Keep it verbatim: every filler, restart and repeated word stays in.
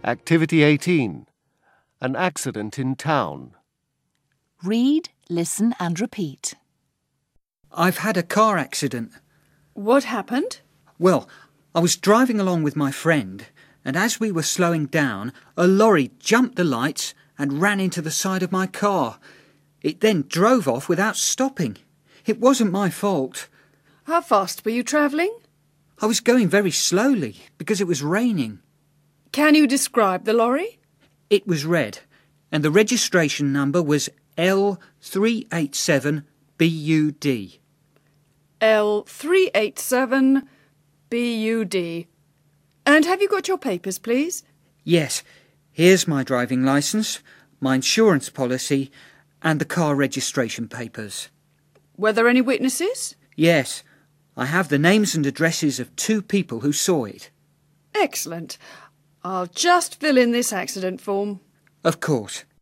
Activity eighteen. An accident in town. Read, listen and repeat. I've had a car accident. What happened? Well, I was driving along with my friend, and as we were slowing down, a lorry jumped the lights and ran into the side of my car. It then drove off without stopping. It wasn't my fault. How fast were you travelling? I was going very slowly because it was raining. Can you describe the lorry? It was red, and the registration number was L three eight seven B U D. L three eight seven B U D. And have you got your papers, please? Yes, here's my driving licence, my insurance policy, and the car registration papers. Were there any witnesses? Yes, I have the names and addresses of two people who saw it. Excellent. I'll just fill in this accident form. Of course.